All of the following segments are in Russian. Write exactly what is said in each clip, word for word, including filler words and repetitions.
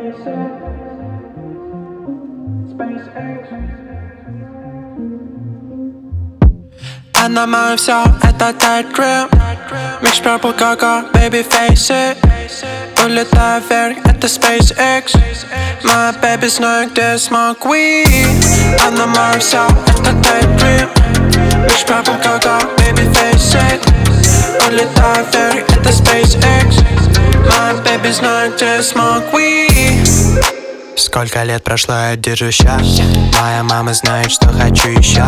Она моё всё, это tight grip. Mix purple coco, baby face it. Улетаю вверх, это SpaceX. Моя baby знает, где smoke weed. Она моё всё, это tight grip. Mix purple coco, baby face it. Улетаю вверх, это SpaceX. Моя baby знает, где smoke weed. Сколько лет прошло, я держу счастье. Моя мама знает, что хочу еще.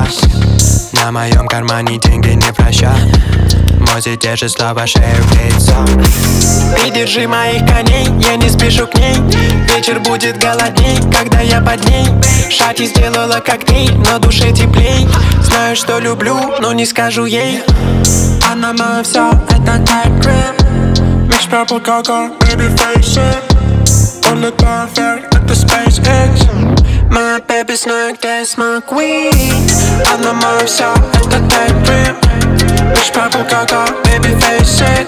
На моем кармане деньги не прощают. Мози держит слабо шею в лицо. Придержи моих коней, я не спешу к ней. Вечер будет голодней, когда я под ней. Шати сделала коктейль, но душе теплей. Знаю, что люблю, но не скажу ей. Она моё всё, это tight grip. Mix purple coco, baby face it. Улетаю вверх, это SpaceX. Моя baby знает, где smoke weed. Она моё всё, это tight grip. Mix purple coco, baby face it.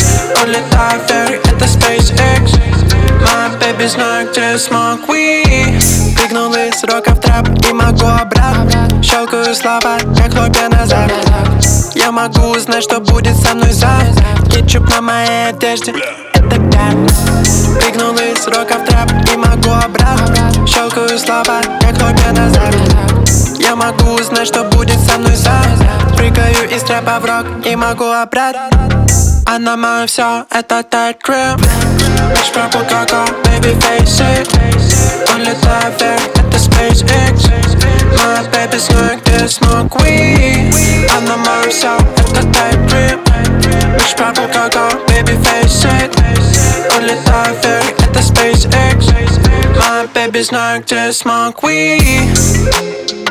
Улетаю вверх, это SpaceX. Моя baby знает, где smoke weed. Прыгнул из рока в трэп и могу обратно. Щелкаю слова, как хлопья назад. Я могу узнать, что будет со мной завтра. Кетчуп на моей одежде, это пятна. Прыгнул из рока в трэп и могу обратно. Щелкаю слова, как хлопья назад. Я могу узнать, что будет со мной завтра. Прыгаю из трэпа в рок и могу обратно. Она моё всё, это tight grip. Mix purple coco, baby face it. Улетаю вверх, это SpaceX. Моя baby знает, где smoke weed. Она моё всё, это tight grip. Mix purple coco, baby face it. Улетаю вверх, это SpaceX. Моя baby знает, где smoke weed.